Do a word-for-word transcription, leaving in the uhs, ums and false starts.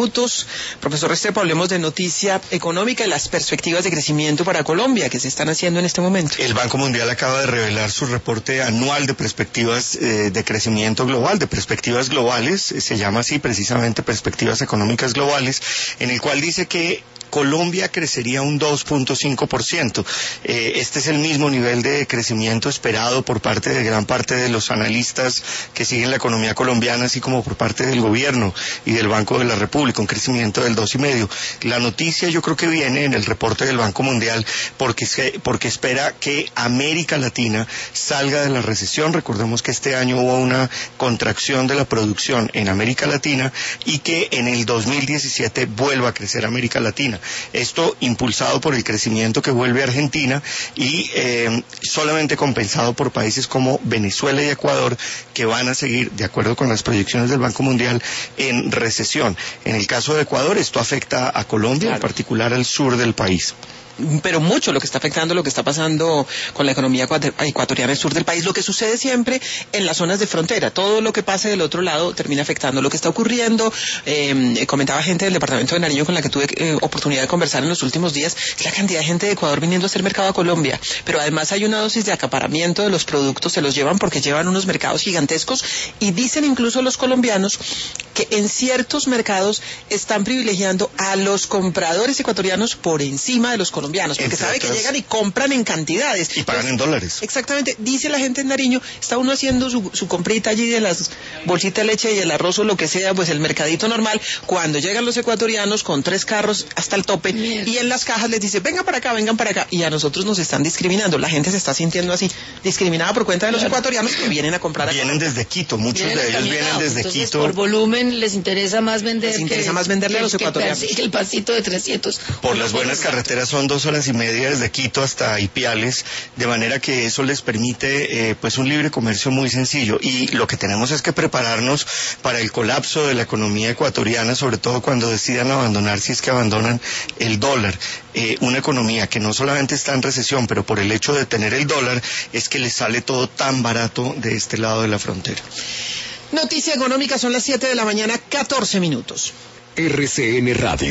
minutos. Profesor Restrepo, hablemos de noticia económica y las perspectivas de crecimiento para Colombia que se están haciendo en este momento. El Banco Mundial acaba de revelar su reporte anual de perspectivas eh, de crecimiento global, de perspectivas globales, eh, se llama así precisamente perspectivas económicas globales, en el cual dice que Colombia crecería un dos punto cinco por ciento. Eh, este es el mismo nivel de crecimiento esperado por parte de gran parte de los analistas que siguen la economía colombiana, así como por parte del gobierno y del Banco de la República, un crecimiento del dos coma cinco por ciento. La noticia yo creo que viene en el reporte del Banco Mundial porque, porque espera que América Latina salga de la recesión. Recordemos que este año hubo una contracción de la producción en América Latina y que en el dos mil diecisiete vuelva a crecer América Latina. Esto impulsado por el crecimiento que vuelve a Argentina y eh, solamente compensado por países como Venezuela y Ecuador, que van a seguir, de acuerdo con las proyecciones del Banco Mundial, en recesión. En el caso de Ecuador, esto afecta a Colombia, claro, en particular al sur del país. Pero mucho lo que está afectando, lo que está pasando con la economía ecuatoriana del sur del país, lo que sucede siempre en las zonas de frontera, todo lo que pase del otro lado termina afectando. Lo que está ocurriendo, eh, comentaba gente del departamento de Nariño con la que tuve eh, oportunidad de conversar en los últimos días, la cantidad de gente de Ecuador viniendo a hacer mercado a Colombia, pero además hay una dosis de acaparamiento de los productos, se los llevan porque llevan unos mercados gigantescos y dicen incluso los colombianos que en ciertos mercados están privilegiando a los compradores ecuatorianos por encima de los colombianos. colombianos, porque sabe que llegan y compran en cantidades. Y pagan en dólares. Exactamente, dice la gente en Nariño, está uno haciendo su, su comprita allí de las bolsitas de leche y el arroz o lo que sea, pues el mercadito normal, cuando llegan los ecuatorianos con tres carros hasta el tope, Mierda. y en las cajas les dice, vengan para acá, vengan para acá, y a nosotros nos están discriminando, la gente se está sintiendo así, discriminada por cuenta de los claro. ecuatorianos que vienen a comprar acá. Vienen desde Quito, muchos vienen de ellos vienen desde Entonces, Quito. Por volumen les interesa más vender. Les interesa que, más venderle que, a los ecuatorianos. Que el pasito de trescientos. Por las buenas carreteras son dos horas y media desde Quito hasta Ipiales, de manera que eso les permite eh, pues un libre comercio muy sencillo. Y lo que tenemos es que prepararnos para el colapso de la economía ecuatoriana, sobre todo cuando decidan abandonar, si es que abandonan el dólar. Eh, una economía que no solamente está en recesión, pero por el hecho de tener el dólar, es que les sale todo tan barato de este lado de la frontera. Noticia económica, son las siete de la mañana, catorce minutos. R C N Radio.